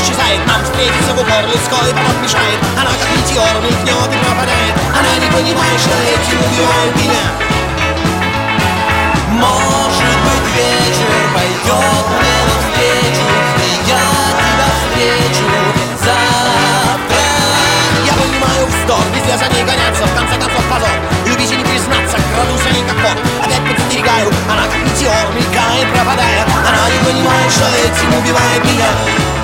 исчезает. Нам встретиться в упор людской поток мешает. Она как метеор мелькнет и пропадает. Она не понимает, что этим убивает меня. Может быть, вечер пойдет мне навстречу, и я тебя встречу завтра. Я понимаю вздор, везде за ней гоняться, в конце концов позор. Любить и не признаться, краду за ней как вор. Опять подстерегаю, она как метеор мелькает, пропадает. Она не понимает, что этим убивает меня.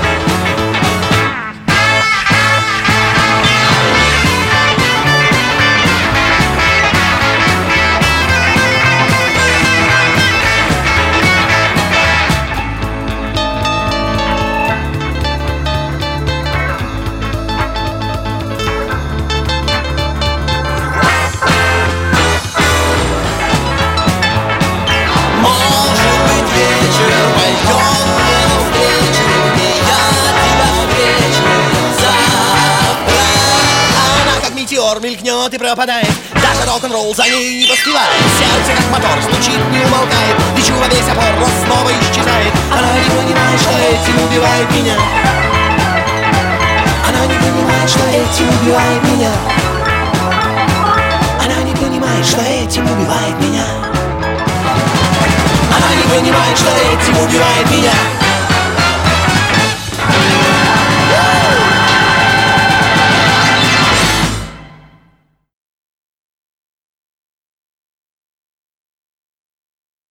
Метеор мелькнет и пропадает. Даже рок-н-ролл за ней не поспевает. Сердце как мотор стучит, не умолкает. Лечу во весь опор, но снова исчезает. Она не понимает, что этим убивает меня. Она не понимает, что этим убивает меня. Она не понимает, что этим убивает меня. Она не понимает, что этим убивает меня.